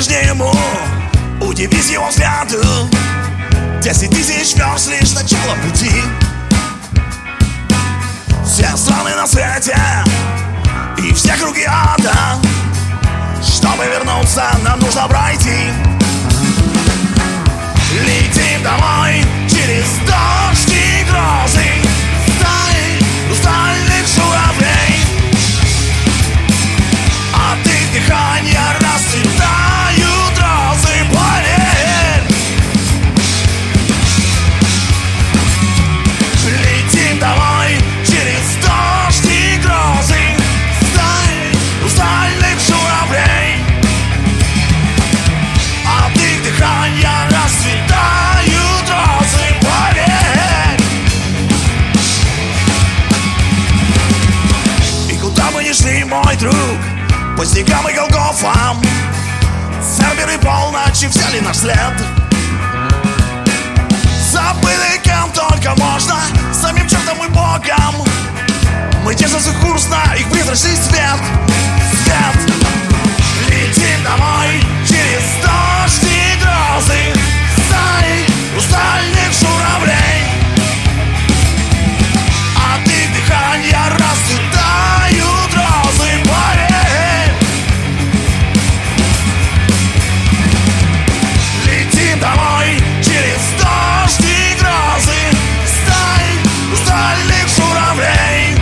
по-прежнему удивись его взгляду. 10 тысяч верст лишь начало пути. Все страны на свете и все круги ада. Чтобы вернуться, нам нужно пройти. Летим домой через дождь и грозы, стаи устальных журавлей. От их дыхания расцветают розы, поверь. Летим домой через дождь и грозы, стаи устальных журавлей. От их дыхания расцветают розы, поверь. И куда бы ни шли, мой друг, по снегам и Голгофам, Цербер и полночи взяли наш след. Забыли, кем только можно, самим чертом и Богом. Мы держим свой курс на их призрачный свет. Свет. Летим домой через дождь и грозы, стаи устальных журавлей. От их дыхания расцветают розы, поверь. Летим домой через дождь и грозы, стаи устальных журавлей.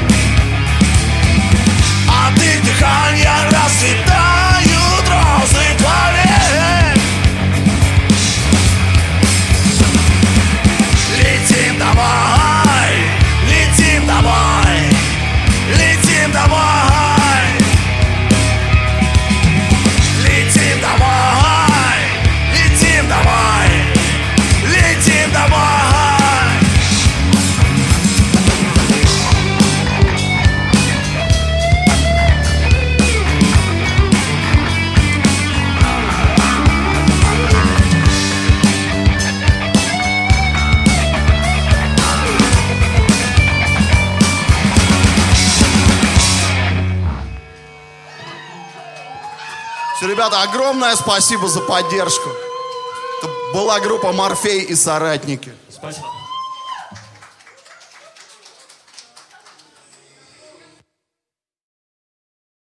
От их дыхания расцветают розы, поверь. Летим домой, летим домой, летим домой. Летим домой, летим домой, летим домой. Все, ребята, огромное спасибо за поддержку. Это была группа «Морфей и соратники». Спасибо.